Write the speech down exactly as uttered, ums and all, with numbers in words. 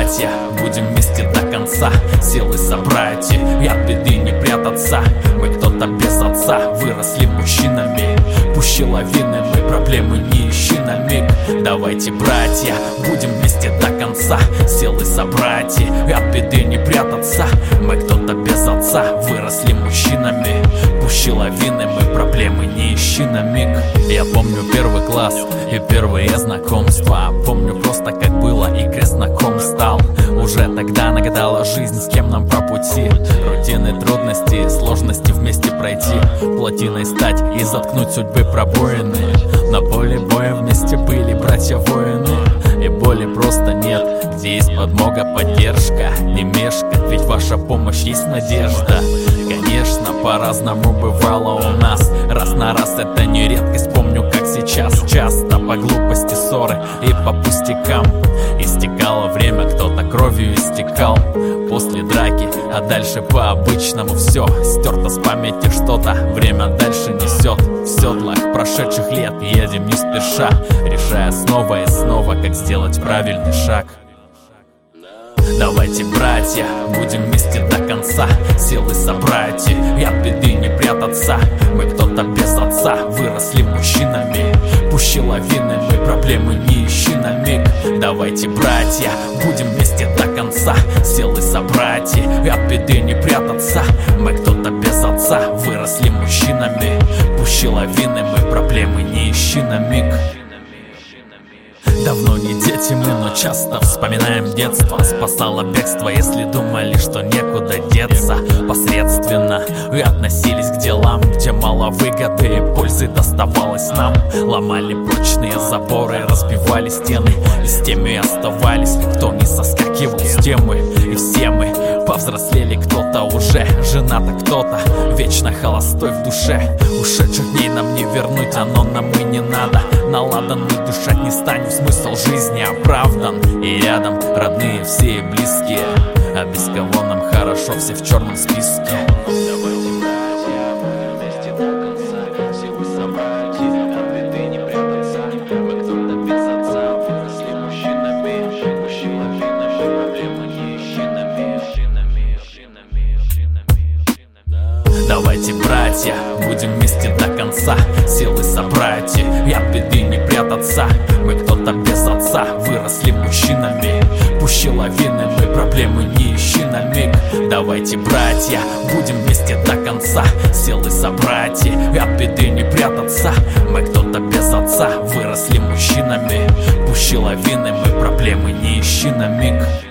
братья, будем вместе до конца, силы собрать и от беды не прятаться. Мы кто-то без отца, выросли мужчинами. Пущи лавины, мы проблемы не ищи на миг. Давайте, братья, будем вместе до конца, силы собрать и от беды не прятаться. Мы кто-то без отца, выросли мужчинами. Пущи лавины, мы проблемы не ищи на миг. Я помню первый класс и первые знакомства. Помню просто как было и крест на ком стал. Уже тогда нагадала жизнь, с кем нам по пути. Рутины, трудности, сложности вместе пройти. Плотиной стать и заткнуть судьбы пробоины. На поле боя вместе были братья-воины. И боли просто нет, где есть подмога, поддержка. Не мешкать, ведь ваша помощь есть надежда. Конечно, по-разному бывало у нас. Раз на раз это не редкость, помню как сейчас. Часто по глупости ссоры и по пустякам. Истекало время, кто-то кровью истекал после драки, а дальше по-обычному все стерто с памяти что-то, время дальше несет. В седлах прошедших лет едем не спеша, решая снова и снова, как сделать правильный шаг. Давайте, братья, будем вместе до конца, силы собрать и от беды не прятаться. Мы кто-то без отца, выросли мужчинами. Пущи лавины, мы проблемы не ищи на миг. Давайте, братья, будем вместе до конца, силы собрать и от беды не прятаться. Мы кто-то без отца, выросли мужчинами. Пущи лавины, мы проблемы не ищи на миг. Давно не дети мы, но часто вспоминаем детство. Спасало бегство, если думали, что некуда деться. Посредственно и относились к делам, где мало выгоды и пользы доставалось нам. Ломали прочные заборы, разбивали стены, и с теми оставались, кто не соскакивал с темы. И все мы повзрослели, кто-то уже женат, а кто-то вечно холостой в душе. Ушедших дней нам не вернуть, оно нам и не надо. Наладан мы дышать не станем, смысл жизни оправдан. И рядом родные все и близкие, а без кого нам хорошо, все в черном списке. Давайте, братья, будем вместе до конца, силы собрать и от беды не прятаться. Мы кто-то без отца, выросли мужчинами. Пущи лавины, мы проблемы не ищи на миг. Давайте, братья, будем вместе до конца, силы собрать и от беды не прятаться. Мы кто-то без отца, выросли мужчинами. Пущи лавины, мы проблемы не ищи на миг.